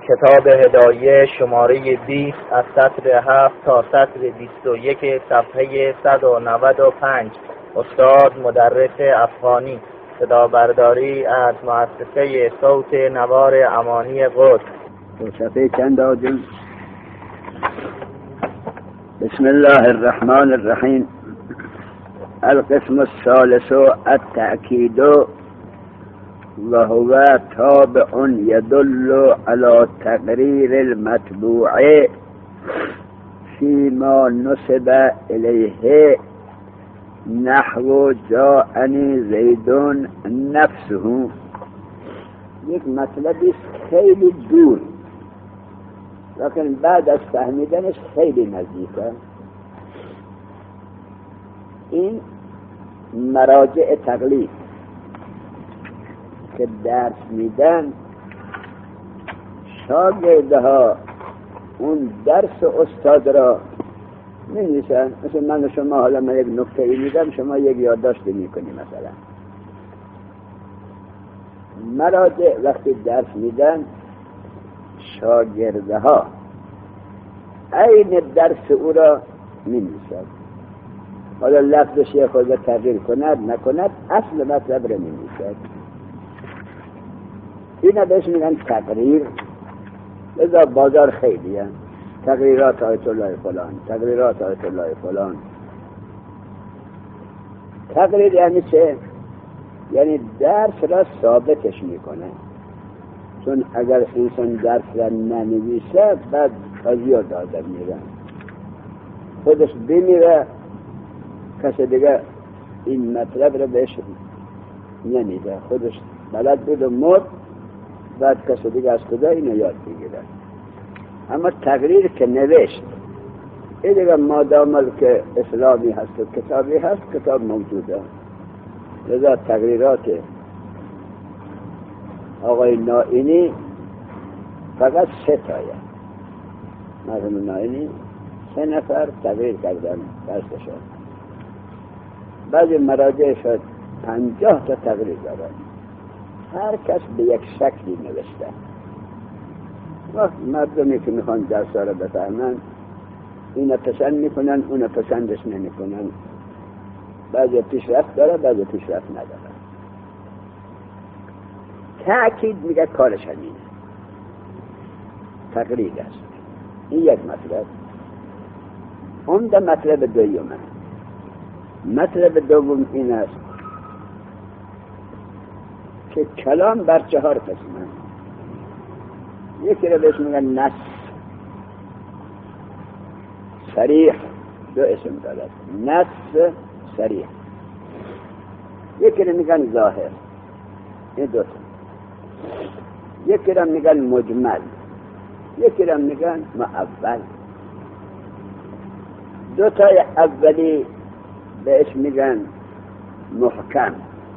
کتاب هدایه شماره 20 از سطر 7 تا سطر 21 صفحه 195 استاد مدرس افغانی صدا برداری از مؤسسه صوت نوار امانی قدس. صفحه چند آجم؟ بسم الله الرحمن الرحیم. القسم الثالث التأكيد وهو تابع يدل على تقرير المتبوع فيما نسب إليه نحو جاءني زيد نفسه. یک مطلبی خیلی دور لیکن بعد از فهمیدنش خیلی نزدیکه. این مراجع تقلید که درس میدن، شاگردها اون درس استاد را می‌نویسن. مثل من و شما، حالا من یک نکته ای میدم، شما یک یادداشت میکنی. مثلا مراجع وقتی درس میدن، شاگردها عین درس او را می‌نویسن. حالا لفظش یک خود تغییر کند نکند، اصل مطلب را می‌نویسن. اینا بهش میگن تقریر. لذا بازار خیلی هست. تقریرات آیت الله فلان، تقریرات آیت الله فلان. تقریر یعنی چه؟ یعنی درس را ثابتش میکنه. چون اگر انسان درس را ننویسه، بعد قضیه داده میره، خودش بمیره، کسی دیگه این مطلب را بهش نمیده. خودش بلد بود و مرد، بعد کسی دیگه از خدا اینو یاد بگیره. اما تقریر که نوشت، این دیگه مادام که اسلامی هست و کتابی هست، کتاب موجوده. لذا تقریرات آقای نائینی فقط 3 تایه. مرحوم نائینی 3 نفر تقریر کردن درسشون. بعضی مراجع شد 50 تا تقریر دارن. هر کس به یک شکلی نوشته. مردمی که میخوان درس را بفهمن، اینو پسند میکنن، اونو پسندش نمیکنن. بعضی پیشرفت داره، بعضی پیشرفت نداره. تأکید میگه کارش همینه، تقریر است. این یک مطلب. اون مطلب دومه. مطلب دوم این است که کلام بر 4 قسمه. یکی رو بهش میگن نص صریح، 2 اسم دارد، نص صریح. یکی رو میگن ظاهر، این 2 تا. یکی رو میگن مجمل، یکی رو میگن معول. 2 تای اولی بهش میگن محکم،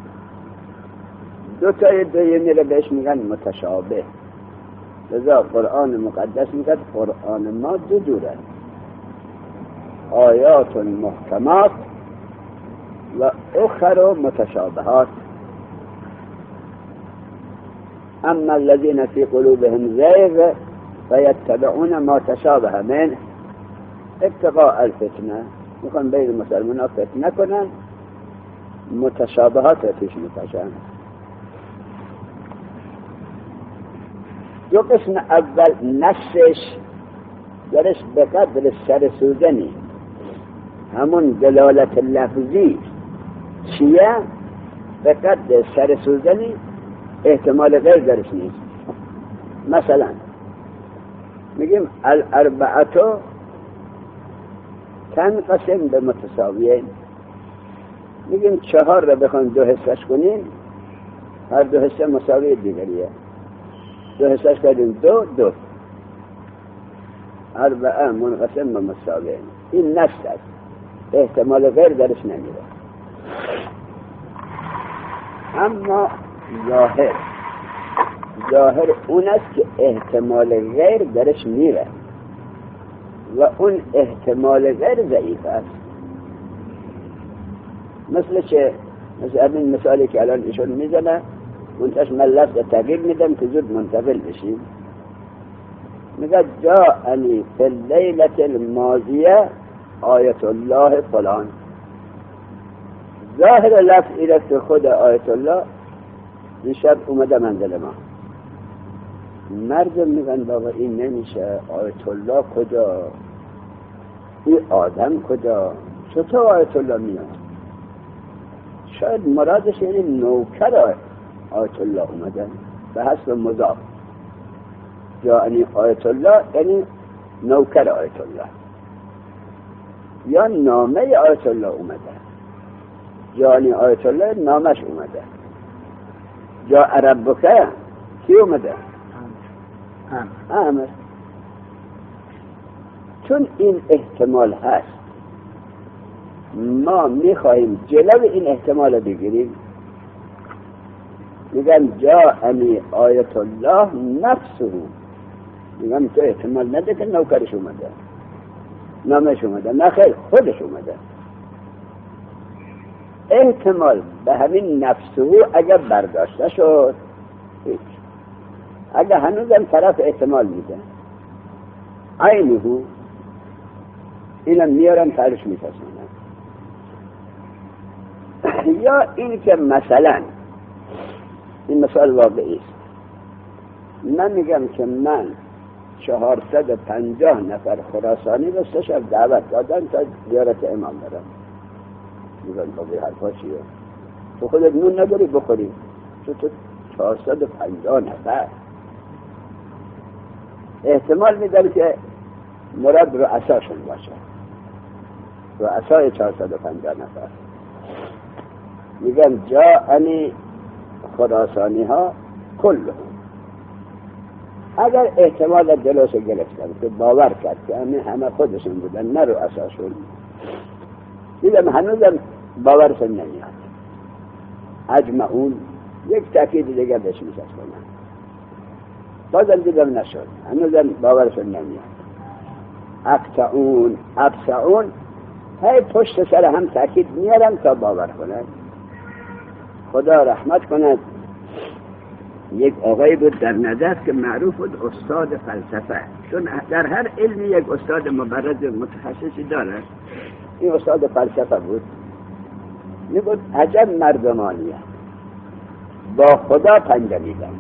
2 تای دومی رو بهش میگن متشابه. لذا قرآن مقدس میگه قرآن ما 2 جوره، آیات محکمات و اخر متشابهات. اما الذين في قلوبهم زيغ فيتبعون ما تشابه منه ابتغاء الفتنه. میخوان بین مسلمان فتنه کنن، متشابهات را پیش میکشن. 2 قسم اول نصش درش به قدر سر سوزنی، همون دلالت لفظی چیه؟ به قدر سر سوزنی، احتمال غیر درش نیست. مثلا میگیم الاربعه تنقسم به متساویین. میگیم 4 را بخوان 2 حصهش کنیم، هر 2 حصه مساوی دیگریه. 2 حصهش کردیم 2 اربعه منقسم به مساویین. این نص است، احتمال غیر درش نمیره. اما ظاهر اون است که احتمال غیر درش میره و اون احتمال غیر ضعیف است. مثل همین مثالی که الان ایشون میزنه، منتش من لفظ تغییر میدم که زود منتقل بشیم. میگه جاءنی فی اللیلة الماضیه آیت الله فلان. ظاهر لفظ ایرست خود آیت الله این شب اومده منزل ما. مردم میگن بابا این نمیشه، آیت الله کجا، این آدم کجا، چطور آیت الله میاد؟ شاید مرادش یعنی نوکر آیت الله اومدن به حسب مضاف. یعنی آیت الله یعنی نوکر آیت الله، یا نامه آیت الله اومده. یعنی آیت الله نامش اومده. جا ربک کی اومده؟ امر. چون این احتمال هست ما میخواهیم جلو این احتمال بگیریم. میگن جاءنی آیت الله نفسه، میگن تو احتمال نده که نوکرش اومده، نامش اومده، نه خیر خودش اومده. احتمال به همین نفسه اگر برداشته شد هیچ. اگر هنوزم طرف احتمال میده عینه، اینم میارم ترش میفسونم. یا این که مثلا این مثال واقعی است، من میگم که من 450 نفر خراسانی رو 3 شب دعوت دادن تا زیارت امام برم. میگن بابی حرفا چیه؟ تو خودت نون نداری بخوری، تو 450 نفر. احتمال میدم که مراد رؤساشون باشه، رؤسای 450 نفر. میگن جاءنی خراسانی ها کلهم. اگر احتمال دلش گرفتن که باور کرد که همه خودشون بودن نه رؤساشون، دیدم هنوزم باورشون نمیاد. اجمعون یک تاکید دیگه بهش میچسبونن، بازم دیدم نشد، هنوزم باورشون نمیاد. اقطعون ابسعون، هی پشت سر هم تاکید میارن تا باور کنن. خدا رحمت کند، یک آقای بود در نجف که معروف بود استاد فلسفه، چون در هر علمی یک استاد مبرز متخصصی داره. این استاد فلسفه بود. میگفت عجب مردمانیه، با خدا پنجه میدن.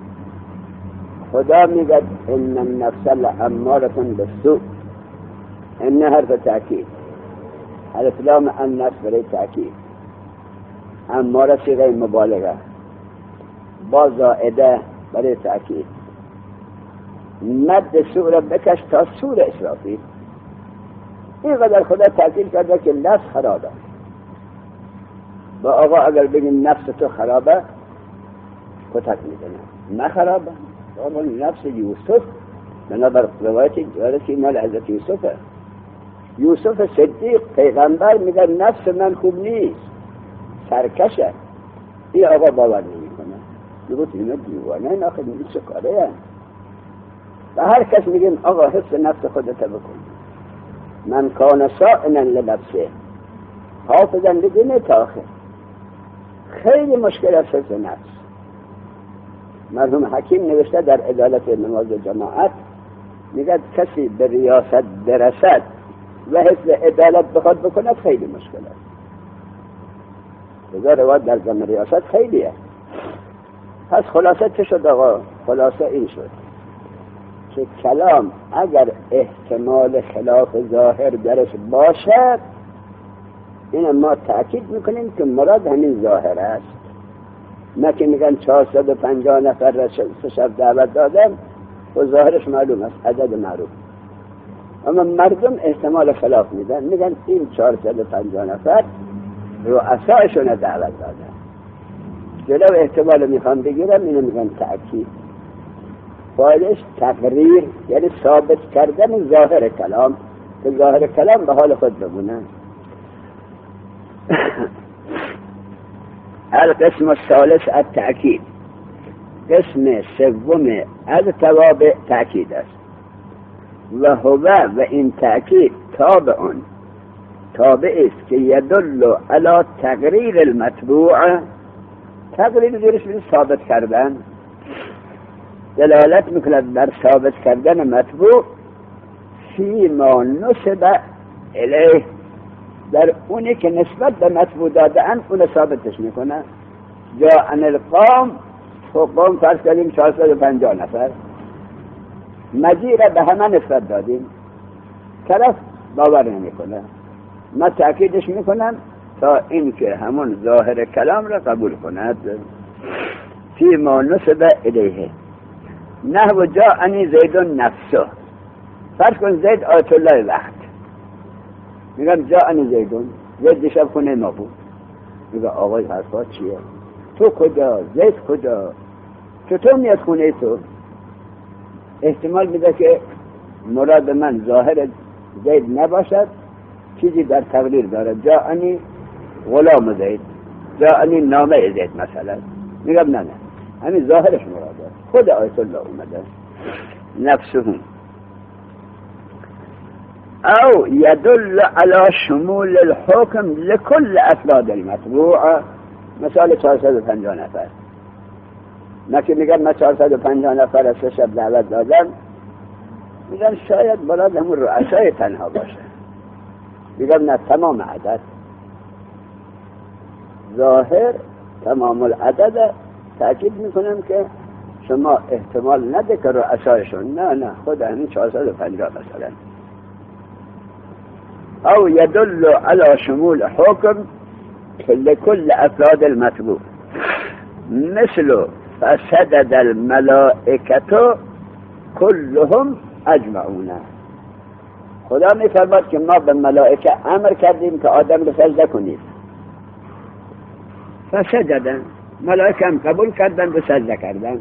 خدا میگه ان النفس لاماره بالسوء، ان حرف تاکید، الف لام النفس برای تاکید، اماره صیغه مبالغه، با زائده برای تاکید. مد سوء را بکش تا سور اسرافیل. اینقدر خدا تاکید کرده که نفس خرابه. با آقا اگر بگیم نفس تو خرابه کتک میزنه، نه خرابه. آقا نفس یوسف بنابر روایتی که مال حضرت یوسفه. یوسف صدیق پیغمبر میگه نفس من خوب نیست، سرکشه. این آقا باور نمیکنه، میگه اینا دیوانه، این آخه میگه چه کاره هست. و هر کس میگیم آقا حفظ نفس خودت بکن. من کان صائنا لنفسه حافظا لدین تاخر. خیلی مشکل است حفظ نفس. مرحوم حکیم نوشته در عدالت نماز جماعت، میگه کسی به ریاست برسد و حفظ عدالت بخواد بکند خیلی مشکل است. بذار روایت در زمان ریاست خیلیه. پس خلاصه چه شد آقا؟ خلاصه این شد که کلام اگر احتمال خلاف ظاهر درش باشد، این ما تأکید میکنیم که مراد همین ظاهر است، نه که میگن 450 نفر را 3 شب دعوت دادم و ظاهرش معلوم است، عدد معروف. اما مردم احتمال خلاف میدن، میگن این 450 نفر رؤسایشون دعوت دادن. جلو احتمال میخوام بگیرم، اینو میگن تأکید. فایدهش تقریر، یعنی ثابت کردن ظاهر کلام، که ظاهر کلام به حال خود بمونه. القسم الثالث التأکید. قسم سوم از توابع تأکید است. و هو و این تأکید تابعون، تابع است که یدل علی تقریر المتبوع. تقریر دیرش ثابت کردن. دلالت میکند بر ثابت کردن مطبوع فی ما نسب الیه، در اونی که نسبت به مطبوع دادن اون ثابتش میکنه. جاء القوم، قوم فرض کردیم 450 نفر، مجیء را به همه نسبت دادیم، طرف باور نمیکنه، ما تأکیدش میکنم تا اینکه همون ظاهر کلام را قبول کند. فی ما نسب الیه نحو جاءنی زید نفسه، فرض کن زید آیت الله وقت، میگم جاءنی زید دیشب خونه ما بود، میگه آقای حرفات چیه؟ تو کجا؟ زید کجا؟ چطور میاد خونه تو؟ احتمال میده که مراد من ظاهر زید نباشد، چیزی در تقریر داره، جاءنی غلام زید، جاءنی نامه زید مثلا. میگم نه همین ظاهرش مراده، خود آیت الله اومده نفسهم. او يدل على شمول الحكم لكل افراد المتبوع. مثال 450 نفر، من که میگم من 450 نفر از 3 شب دعوت دادم، میگم شاید مراد همون رؤسای تنها باشه، میگم نه تمام عدد، ظاهر تمام العدد. تأکید میکنم که شما احتمال نده که رؤسایشون، نه خود همین 450 مثلا. او يدل على شمول حكم لكل افراد المتبوع مثل فسجد الملائكة كلهم اجمعون. خدا میفرماد که ما به ملائکه امر کردیم که آدم رو سجده کنید، فسجدن، ملائکه هم قبول کردن و سجده کردن.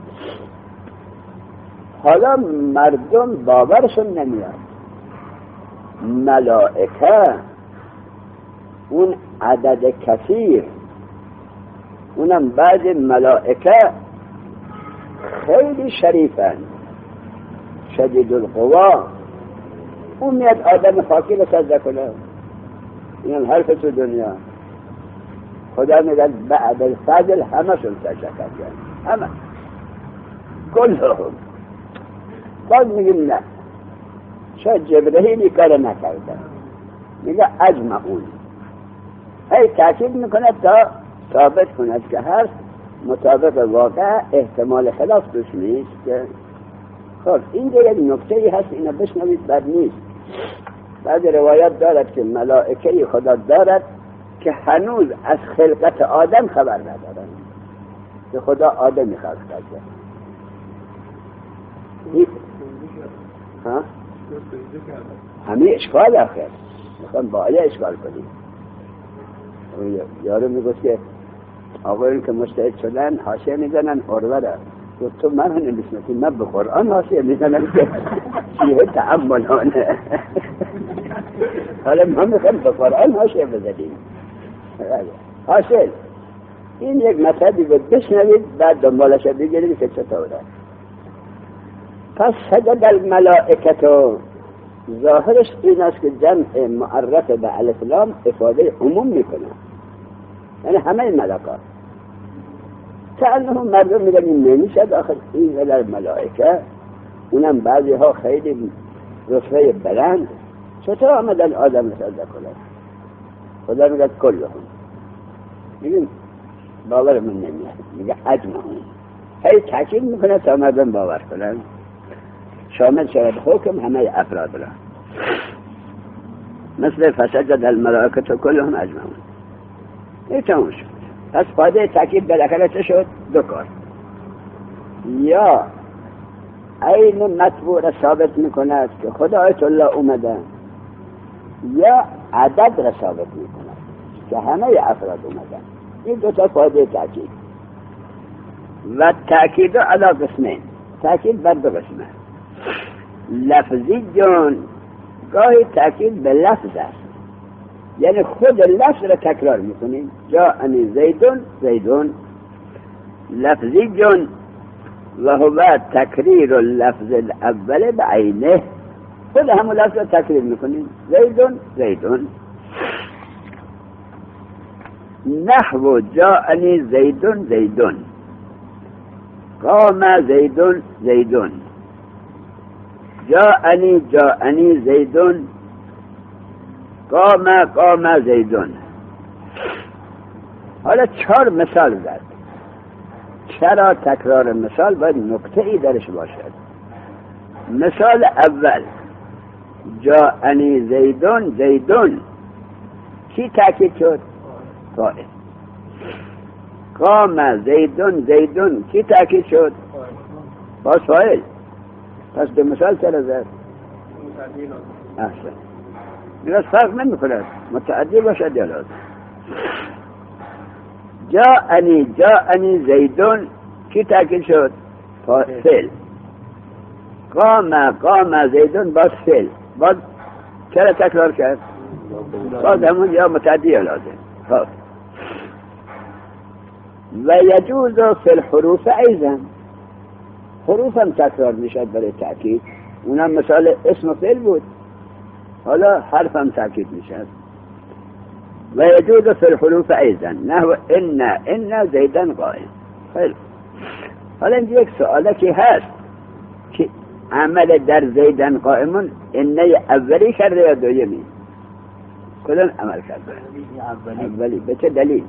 حالا مردم باورشون نمیاد، ملائکه اون عدد کثیر، اونم بعض ملائکه خیلی شریفن، شدید القوا، اون میاد آدم خاکی رو سجده کنه. این حرف تو دنیا. خدا میگه بعد الفضل همه شون سجده کردن، همه کلهم. باز میگیم نه، شاید جبرئیل کار نکردن، میگه اجمعون. هی تأکید میکنه تا ثابت کند که هر مطابق واقع احتمال خلاف توش نیست. خب اینجا یک نکته‌ای هست، اینو بشنوید، بد نیست. بعض روایات دارد که ملائکه خدا دارد که هنوز از خلقت آدم خبر ندارند، که خدا آدمی خلق کرده. همه اشکال آخر میخوام با آیا اشکال کنیم. یارو میگوست که آقایون که مجتهد شدن حاشیه میزنن اروره، تو من هم نمیشناسی، من به قرآن حاشیه میزنم که چیه تعملانه. حالا ما میخوام به قرآن حاشیه بزنیم. حاصل این یک مطلبی بود، بشنوید بعد دنبالش بگیرید که چطوره. پس سجد الملائکه، ظاهرش این است که جمع معرف به الاسلام افاده عموم میکنه، یعنی همه ملائکه. کأنهم مردم میگن این نمیشد آخر این در ملائکه، اونم بعضی ها خیلی رتبه بلند، چطور آمدن آدم سجده کنه؟ خدا میگه کلهم، میگن باور من نمیاد، میگه اجمعون. هی تاکید میکنه تا مردم باور کنن، شامل شود حکم همه افراد را. مثل فسجد الملائکه کلهم اجمعون. این تمام شد. پس فایده تاکید بالاخره چه شد؟ دو کار، یا عین مطبوع را ثابت میکند که خدا آیت الله اومده، یا عدد را ثابت میکند که همه افراد اومدن. این دو تا فایده تاکید. و تاکید علی قسمین، تاکید بر دو قسمه. لفظی جان، گاهی تاکید به لفظ است، یعنی خود لفظ را تکرار میکنیم، جاءنی زیدون زیدون. لفظی جان و هو تکریر اللفظ الاول بعینه، خود همون لفظ را تکریر میکنیم، زیدون زیدون. نحو جاءنی زیدون زیدون، قام زیدون زیدون، جاءنی زیدون، قام زیدون. حالا 4 مثال زد. چرا تکرار مثال باید نکته ای درش باشد؟ مثال اول جاءنی زیدون زیدون، کی تاکید شد؟ فاعل. قام زیدون زیدون، کی تاکید شد؟ باز فاعل. پس 2 مثال چرا زد؟ احسن. میراز فرق نمی‌کند متعدی باشد یا لازم. جاءنی زیدون، کی تاکید شد؟ فاعل. قام زیدون، باز فعل. باز چرا تکرار کرد؟ باز همون یا متعدی یا لازم. خب و یجوز فی الحروف ایضا، حروف هم تکرار میشد برای تأکید. اونم مثال اسم و فعل بود، حالا حرف هم تأکید میشد. و یجوز فی الحروف ایضا نحو ان زیدن قائم. خیلی. حالا اینجا یک سواله که هست که عمل در زیدن قائمون انه اولی کرده یا دومی؟ کدوم عمل کرده؟ اولی. به چه دلیل؟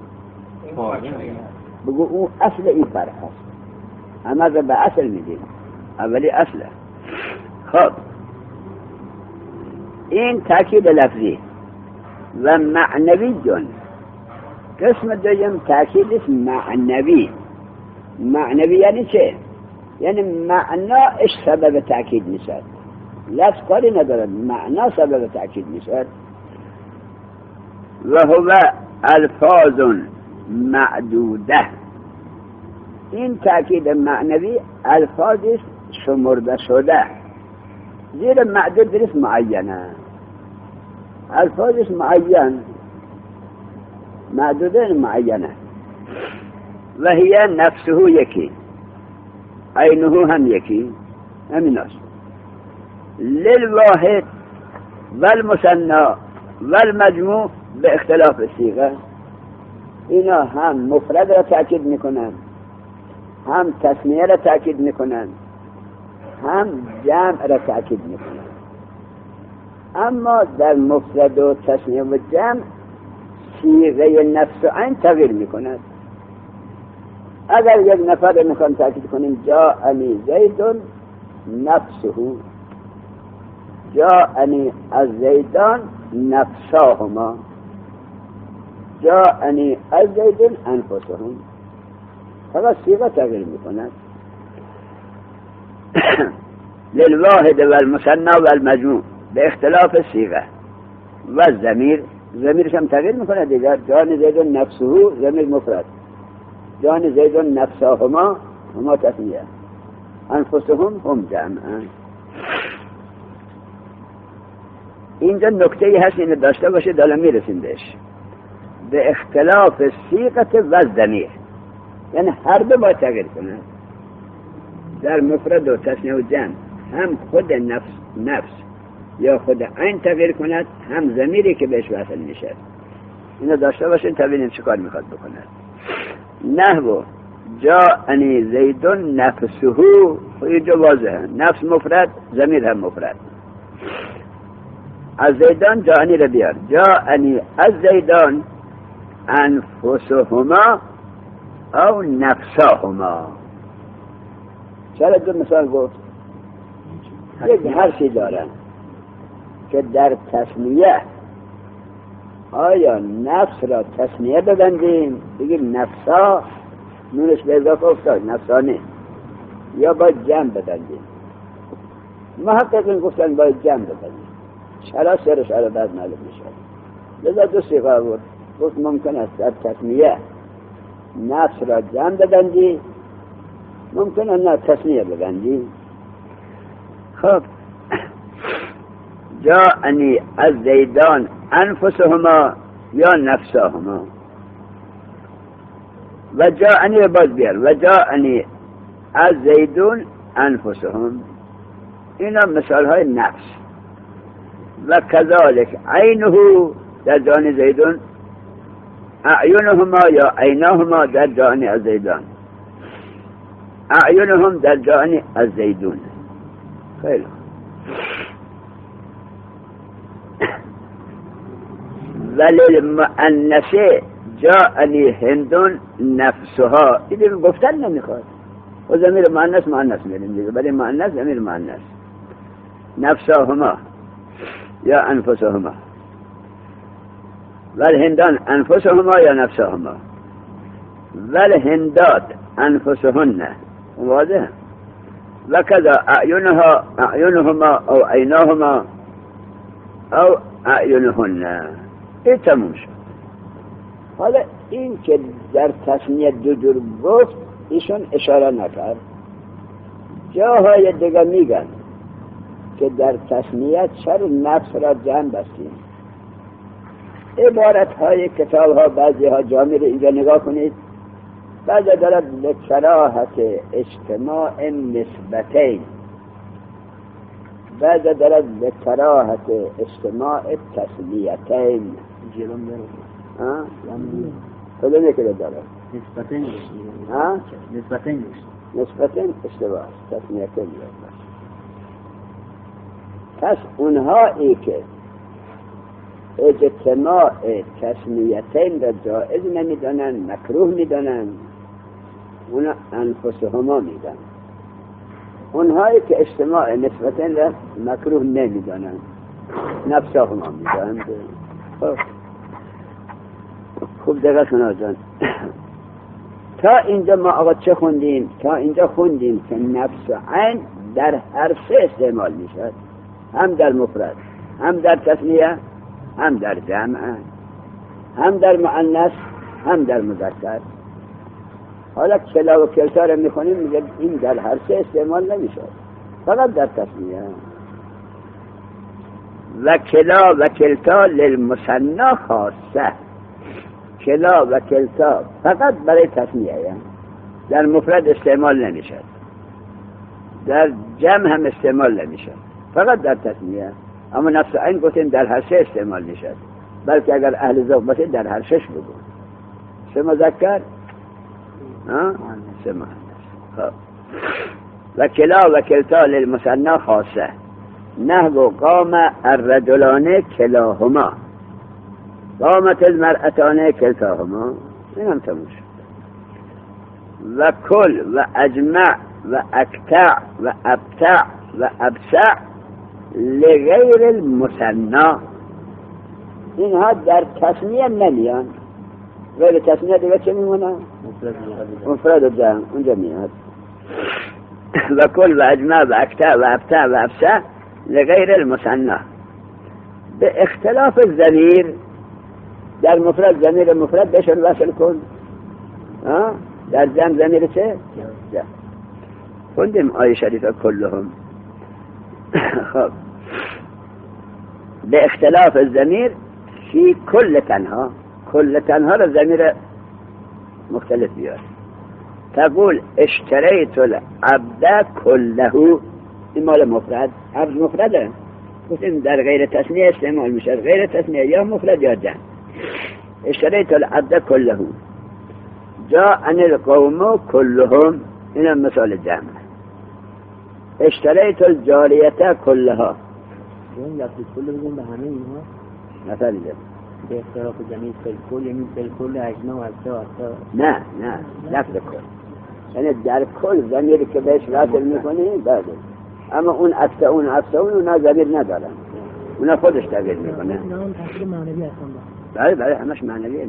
بگو اون اصل این فرق هست. عمل را به اصل میدیم، اولی اصله. خب این تاکید لفظی و معنوی جون. قسم دوم تاکید است معنوی. معنوی یعنی چه؟ یعنی معناش سبب تاکید میشد، لفظ کاری ندارد، معنا سبب تاکید میشد. و هو الفاظ معدوده. این تاکید معنوی الفاظ شمرده شده، زیر معدود درست معینه. الفاظ معین، معدوده معینه. و هی نفسه یکی، عینه هم یکی، همین است. للواحد والمثنى والمجموع به اختلاف صیغه. اینا هم مفرد را تأکید میکنن، هم تثنیه را تأکید میکنن، هم جمع را تأکید میکنن. اما در مفرد و تثنیه و جمع صیغه نفس و عین تغییر میکند. اگر یک نفر رو میخوام تأکید کنیم جاءنی زیدون نفسه، جاءنی از زیدان نفساهما، جاءنی از زیدون انفسهم. فقط صیغه تغییر میکند. للواحد والمثنى والمجموع به اختلاف صیغه و ضمیرش هم تغییر میکنه دیگر. جان زیدون نفسه ضمیر مفرد، جان زیدون نفساهما هما تثنیه، انفسهم هم جمع. اینجا نکته ای هست اینو داشته باشه، دالا میرسیم بهش. به اختلاف صیغه و ضمیر، یعنی هر دو باید تغییر کنه. در مفرد و تثنیه و جمع هم خود نفس یا خود عین تغییر کند، هم ضمیری که بهش وصل میشه. اینو داشته باشین تا ببینیم چه کار میخواد بکنه. نحو جاءنی زیدون نفسه، اینجا واضحه، نفس مفرد، ضمیر هم مفرد. از زیدان جاءنی را بیار، جاءنی از زیدان انفسهما او نفساهما. چرا 2 مثال گفت؟ یک حرفی دارن که در تثنیه آیا نفس را تثنیه ببندیم بگیم نفسا، نونش به اضافه افتاد نفسانه، یا باید جمع ببندیم؟ محققین گفتن باید جمع ببندیم. چرا سرش را بعد معلوم میشه. لذا 2 صیغه بود. گفت ممکن است در تثنیه نفس را جمع ببندی، ممکن است نه تثنیه ببندی. خب جاءنی از زیدان انفسهما یا نفسهما، و جاءنی باز بیار، و جاءنی از زیدون انفسهم. اینا مثال های نفس. و کذالک عینه در جان زیدون، اعینهما یا عیناهما در جان از زیدان. اعینهم در جای الزیدون. خیلی ولی المؤنثه جاءنی هندون نفسها، این گفتن نمیخواد. و ضمیر مؤنث مؤنث میریم دیگه، ولی مؤنث ضمیر مؤنث. نفسهما یا انفسهما، ولی هندان انفسهما یا نفسهما، ولی هندات انفسهن. واضح؟ و کذا اعینهما او عیناهما او اعینهن. این تموم شد. حالا این که در تصنیه دو جور گفت ایشون اشاره نکرد. جاهای دیگه میگن که در تصنیه چرا نفس را جمع بستیم. عبارت های کتاب ها بعضی ها جامع رو اینجا نگاه کنید. بعضی دارد لکراهت اجتماع نسبتین، بعضی دارد لکراهت اجتماع تسلیتین. جلوم داره کدوم یکی رو دارد؟ نسبتین نسبتین اشتباه تسلیتین دارد. پس اونهایی که اجتماع تسمیتین را جائز نمیدانن، مکروه میدانن، اونا انفسهما میدن. اونهایی که اجتماع نسبتین را مکروه نمیدانن، نفسهما میدن. خوب دقیقه کن جان. تا اینجا ما آقا چه خوندیم؟ تا اینجا خوندیم که نفس و عین در هر سه استعمال میشد، هم در مفرد، هم در تثنیه، هم در جمع، هم در مؤنث، هم در مذکر. حالا کلا و کلتا رو میخونیم میگه این در هر سه استعمال نمیشه، فقط در تثنیه. و کلا و کلتا للمثنی خاصه. کلا و کلتا فقط برای تثنیه، در مفرد استعمال نمیشه، در جمع هم استعمال نمیشه، فقط در تثنیه. اما نفس عین گفتیم در هر سه استعمال میشه، بلکه اگر اهل ذوق باشه در هر شش بگو. سه مذکر، سه مؤنث. و کلا و کلتا للمثنی خاصه. نحو قام الرجلان کلاهما، قامت المرأتان کلتاهما. این هم تموم شد. و کل و اجمع و اکتع و ابتع و ابسع لغیر المثنی. اینها در تثنیه نمیان. غیر تثنیه دیگه چه میمونه؟ مفرد و جمع اونجا میاد. و کل و اجمع و اکتع و ابتع و ابسع لغیر المثنی. به اختلاف ضمیر، در مفرد ضمیر مفرد بهشون وصل کن، در جمع ضمیر چه؟ جمع. خوندیم آیه شریفه کلهم. خب به اختلاف الضمیر فی کل تنها، کل تنها را ضمیر مختلف بیار. تقول اشتریت العبد کله، این مال مفرد، عبد مفرده، گفتیم در غیر تثنیه استعمال میشه، غیر تثنیه یا مفرد یا جمع. اشتریت العبد کله، جاءنی القوم کلهم، این مثال جمع. اشتریت الجاریه کلها، این لفظ کل بگیم به همه اینها مثال جمع. به اختلاف جمعی کل، یعنی کل اجمع و ابتع. نه لفظ کل یعنی در کل ضمیری که بهش وصل میکنی بله، اما اون ابتعون اونا ضمیر ندارن، اونا خودش تغییر میکنه. اون تاثیر معنوی هستن. بله همش معنویه.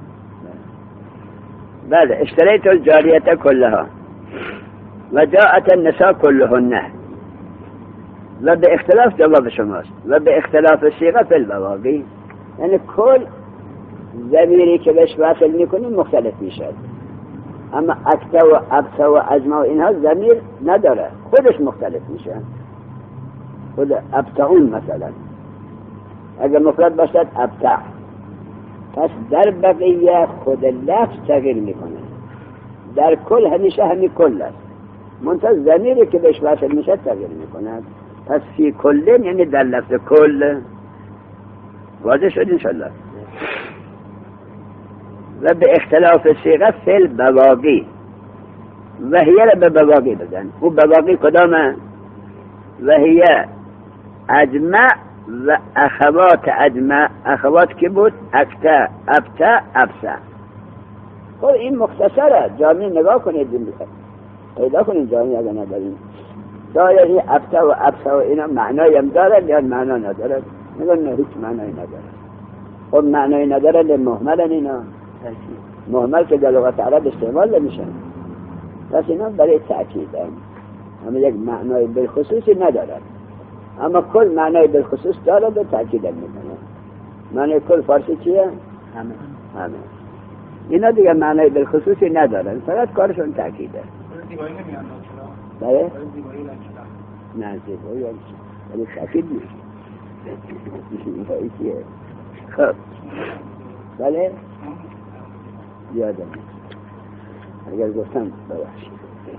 بله اشتریت الجاریه کلها و جاءت النساء کلهن، و به اختلاف جواب شماست. و به اختلاف صیغه فی البواقی، یعنی کل ضمیری که بهش وصل میکنی مختلف میشه، اما اکتا و ابتا و اجمع و اینها ضمیر نداره، خودش مختلف میشه. خود ابتعون مثلا اگر مفرد باشد ابتع، پس در بقیه خود لفظ تغییر میکنه. در کل همیشه همین کل است، منتها ضمیری که بهش وصل میشه تغییر میکنه. پس فی کلن یعنی در لفظ کل. واضح شد انشالله. و به اختلاف صیغه فی البواقی، وهیه را به بواقی بزن. او بواقی کدامه؟ وهیه اجمع و اخوات اجمع. اخوات کی بود؟ اکتا، ابتا، ابسا. خب این مختصره، جامعه نگاه کنید پیدا کنید جامعه اگر نداریم. دایر این ابتا و ابسا و اینا معنایی هم دارد یا معنا ندارد؟ نگاه نه، هیچ معنایی ندارد. خب معنایی ندارد محملن اینا، محمل که در لغت عرب استعمال نمیشن، پس اینا برای تأکید هم، اما یک معنای بالخصوصی ندارد. اما کل معنای بالخصوص دارد و تأکید هم میکنه. معنای کل فارسی چیه؟ همه. اینا دیگه معنای بالخصوصی ندارن، فقط کارشون تأکیده. زیبایی نمیان چرا؟ بله؟ زیبایی نمیان. نه زیبایی ولی تأکید نیست. زیبایی چیه؟ خب بله؟ یادم اگر گفتم ببخشید.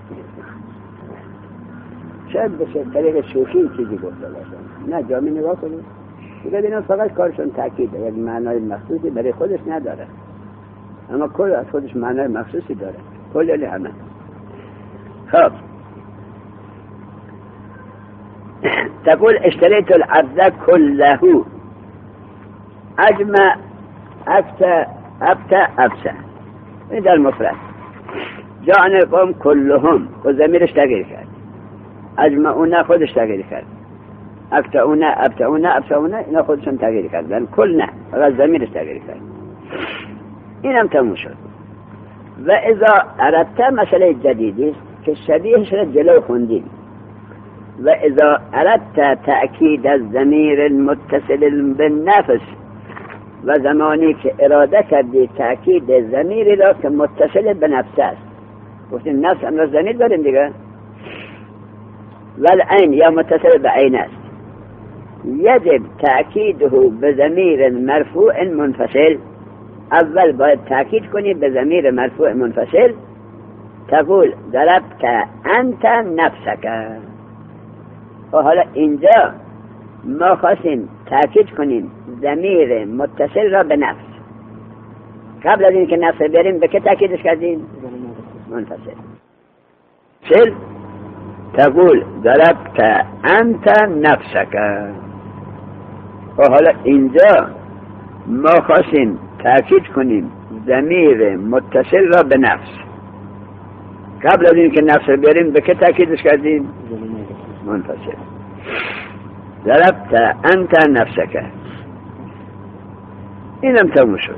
شاید بشه طریق شوخی چیزی گفته باشم. نه جامعه نگاه کنید دیگه اینا فقط کارشون تأکیده، یک معنای مخصوصی برای خودش نداره، اما کل از خودش معنای مخصوصی داره، کل یعنی همه. خب تقول اشتريت العبد كله اجمع ابتا ابسا. این در مفرد. جاء القوم كلهم و ضمیرش تغییر کرد. اجمعون خودش تغییر کرد. اکتعون ابتعون ابسعون اینا خودشون تغییر کردن. کل نه، فقط ضمیرش تغییر کرد. اینم تموم شد. و اذا اردت مسئله جدیدی است که شبیهش را جلو خوندیم. و اذا اردت تأکید الضمیر المتصل بالنفس، و زمانی که اراده کردی تأکید ضمیری را که متصل به نفس است. گفتیم نفس هم را ضمیر داریم دیگه. والعین یا متصل به عین است. یجب تأکیده به ضمیر مرفوع منفصل. اول باید تأکید کنی به ضمیر مرفوع منفصل. تقول ضربت انت نفسک. و حالا اینجا ما خواستیم تأکید کنیم ضمیر متصل را به نفس. قبل از این که نفس بریم به که تأکیدش کردیم؟ منفصل. تقول ضربت انت نفسک. و حالا اینجا ما خواستیم تأکید کنیم ضمیر متصل را به نفس. قبل از این که نفس بریم به که تأکیدش کردیم؟ منفصل. ضربت انت نفسک. اینم تموم شد.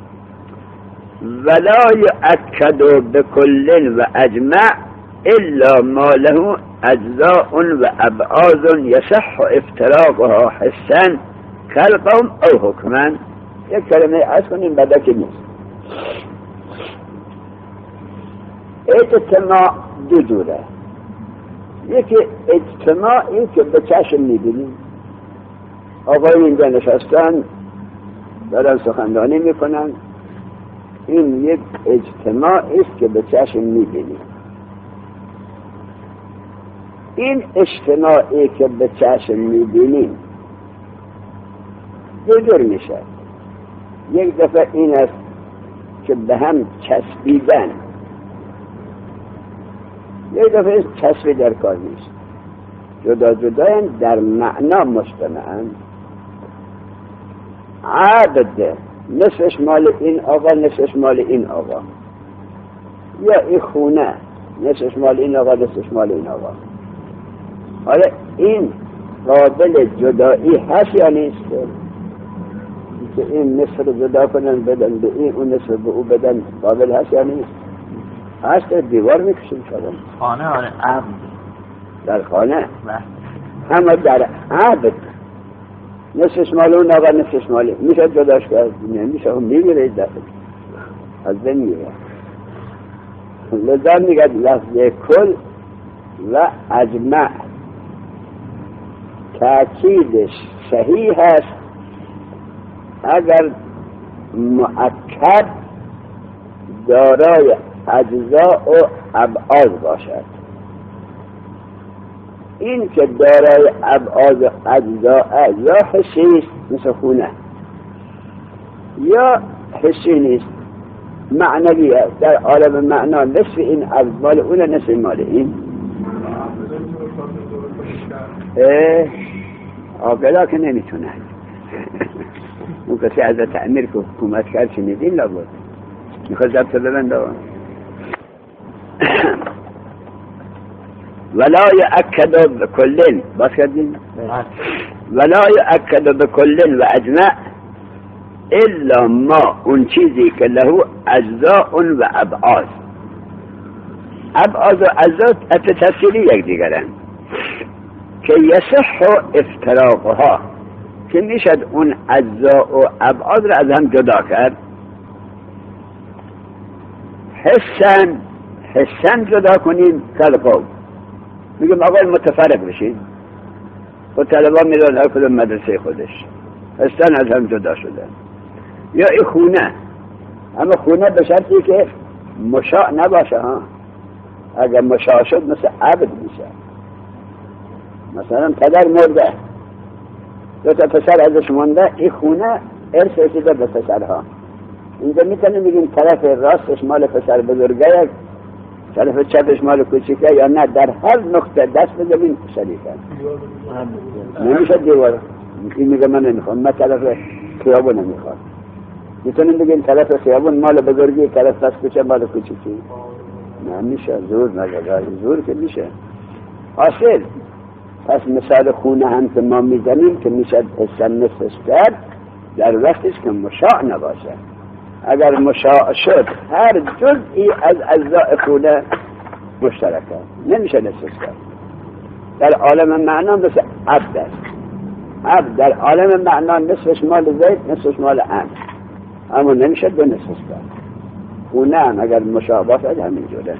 ولا یؤکد بکل و اجمع الا ما له اجزاء و ابعاد یصح افتراقها حسا کالقوم او حکما. یک کلمه از کنیم بدکی نیست. اجتماع دو جوره. یکی اجتماعی که به چشم میبینیم، آقای اینجا نشستن دارن سخنرانی میکنن، این یک اجتماعی است که به چشم میبینیم. این اجتماعی که به چشم میبینیم دو جور میشه. یک دفعه این است که به هم چسبیدن، یک دفعه چسبی در کار نیست، جدا جداین در معنا مجتمعن. عبد نصفش مال این آقا نصفش مال این آقا، یا این خونه نصفش مال این آقا نصفش مال این آقا. حالا این قابل جدایی هست یا نیست؟ که این نصف رو جدا کنن بدن به این، اون نصف به او بدن، قابل هست یا نیست؟ هست. دیوار میکشیم شدن خانه. آره عبد در خانه، اما در عبد نصفش مال اون آقا نصفش مال میشه جداش کرد؟ نمیشه. هم میگیره دفعه از بین میگیره. لذا میگه لفظ کل و اجمع تأکیدش صحیح است اگر مؤکد دارای اجزاء و ابعاد باشد. این که دارای ابعاد و اجزاء یا حسی است مثل خونه، یا حسی نیست معنویه. در عالم معنا نصف این عبد مال اونه، نصف مال این. عاقلا که نمیتونه. اون کسی از تعمیر که حکومت کرد شنیدین لابد میخواد ضبط ببنده. ولا يؤكد بكل بس كدين ولا يؤكد بكل واجمع الا ما اون چیزی که له اجزاء و ابعاد. ابعاد و اجزاء تفصیلی یک دیگرن که یصح افتراقها، که میشد اون اجزاء و ابعاد را از هم جدا کرد. حسن جدا کنیم کالقوم، میگم آقای متفرق بشین و طلبا میرون هر کدوم مدرسه خودش، حسن از هم جدا شده. یا این خونه، اما خونه به شرطی که مشاع نباشه ها. اگر مشاع شد مثل عبد میشه. مثلا پدر مرده، دو تا پسر ازش مونده، این خونه ارث رسیده به پسرها. اینجا میتونیم بگیم طرف راستش مال پسر بزرگه، طرف چپش مال کوچیکه، یا نه در هر نقطه دست به زمین شریکن. نمیشه دیوار. این میگه من نمیخوام، من طرف خیابون نمیخوام. میتونیم بگیم طرف خیابون مال بزرگی، طرف دست کوچه مال کوچیکی. نمیشه، زور نگه، زور که میشه. حاصل پس مثال خونه هم که ما میزنیم که میشه حسن نصفش کرد در وقتش که مشاع نباشه. اگر مشاع شد هر جزئی از اجزاء خونه مشترکه، نمیشه نصفش کرد. در عالم معنا مثل عبد است. عبد در عالم معنا نصفش مال زید، نصفش مال عمر، اما نمیشه دو نصفش کرد. خونه هم اگر مشاع باشه همینجوره.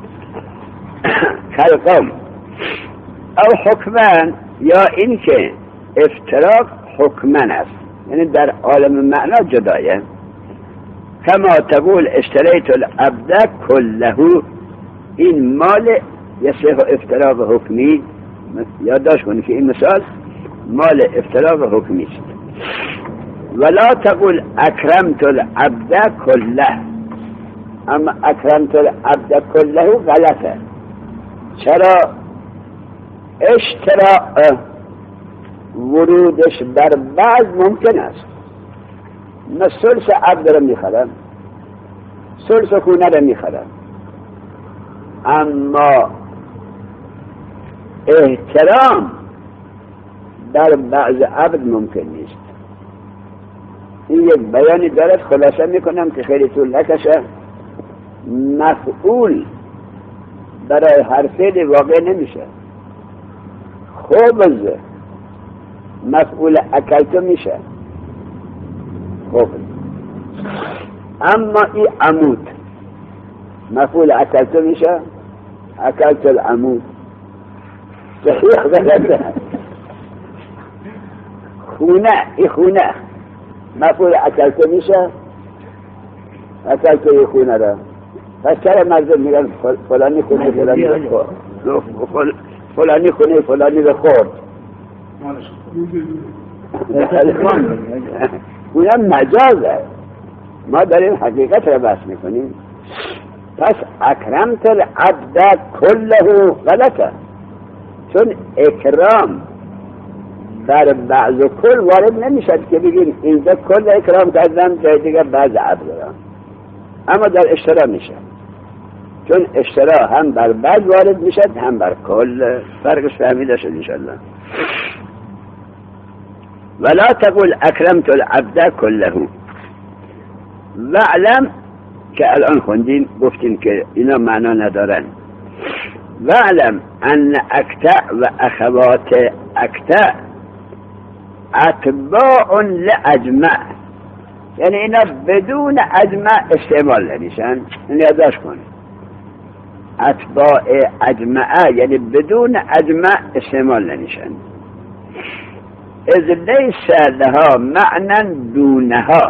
خلقم او حکمن، یا این که افتراق حکمن است، یعنی در عالم معنا جدایه. کما تقول اشتریت العبد كله، این مال یصح افتراق حکمی. یادداشت کنید که این مثال مال افتراق حکمی است. ولا تقول اکرمت العبد كله، اما اکرمت العبد كله غلطه. چرا؟ اشتراء ورودش بر بعض ممکن است. من ثلث عبد را میخرم، ثلث خونه را میخرم، اما احترام در بعض عبد ممکن نیست. این یک بیانی دارد، خلاصه میکنم که خیلی طول نکشه. مفعول برای هر فعل واقع نمیشه. خبز مفعول اکلت میشه، خبز. اما این عمود مفعول اکلت میشه، اکلت العمود. صحیح غلطه. خونه، این خونه مفعول اکلت میشه، اکلت این خونه را. پس چرا مردم میگن فلانی خونه فلانی را خورد، فلانی خونه فلانی را خورد؟ خونه مجازه. ما داریم حقیقت را بحث میکنیم. پس اکرمت العبد كله غلطه، چون اکرام در بعض و کل وارد نمیشد که بگیم اینجا کل اکرام کردم، جای دیگه بعض عبد را. اما در اشترا میشه، چون اشترا هم بر بعض وارد میشد هم بر کل. فرقش فهمیده شد انشاءالله. ولا تقول اکرمت العبد كله واعلم، که الان خوندیم گفتیم که اینا معنا ندارن. واعلم ان اکتع و اخوات اکتع اتباع لاجمع، یعنی اینا بدون اجمع استعمال نمیشن. این یادداشت کن، اتباع اجمعه یعنی بدون اجمع استعمال نمیشن. اذ لیس لها معنی دونها،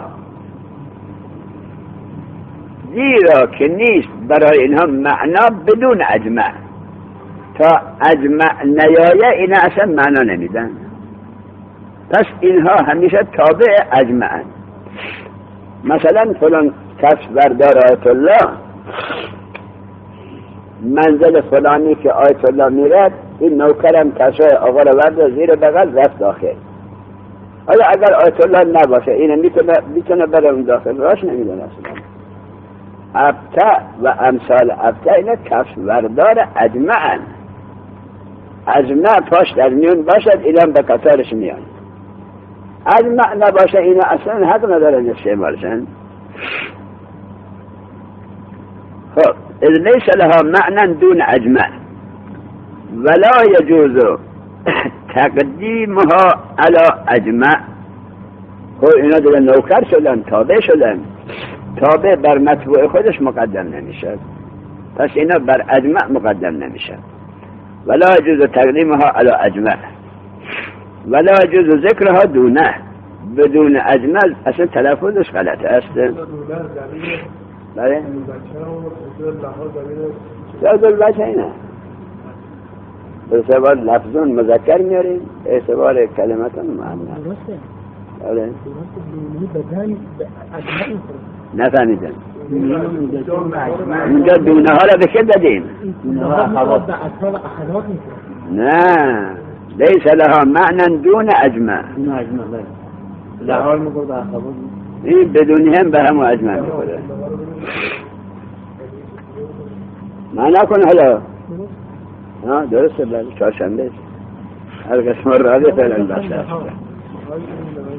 زیرا که نیست برای اینها معنا بدون اجمع. تا اجمع نیایه اینا اصلا معنا نمیدن. پس اینها همیشه تابع اجمعن. مثلا فلان کفش بردار آیت الله منزل فلانی که آیت الله میرد این نوکرم کفشای آقا رو برد زیر بغل رفت داخل. حالا اگر آیت الله نباشه اینه میتونه بره اون داخل راش نمیدونه اصلا. ابتع و امثال ابتع اینه کفش بردار اجمعن. اجمع پاش در میون باشد اینا به قطارش میان. اجمع نباشه اینا اصلا حق ندارن استعمالشن. خب اذ لیس لها معنى دون اجمع ولا يجوز تقدیمها على اجمع. خب اینا دیگه نوکر شدن، تابع شدن، تابع بر متبوع خودش مقدم نمیشه، پس اینا بر اجمع مقدم نمیشه. ولا يجوز تقدیمها على اجمع ولا يجوز ذکرها دونه. بدون اجمع اصلا تلفظش غلطه است. بله جاز البچه اینه اعتبار لفظون مذکر میاریم، اعتبار کلمتون مؤنث. بله نفهمیدم اینجا دونه ها را به که دادیم؟ نه لیس لها معنی دون اجمع. این بدونی هم به همو اجمع میخوره. معنا کن حالا درسته. بله چهارشنبه هر قسم راضی فعلا باشد.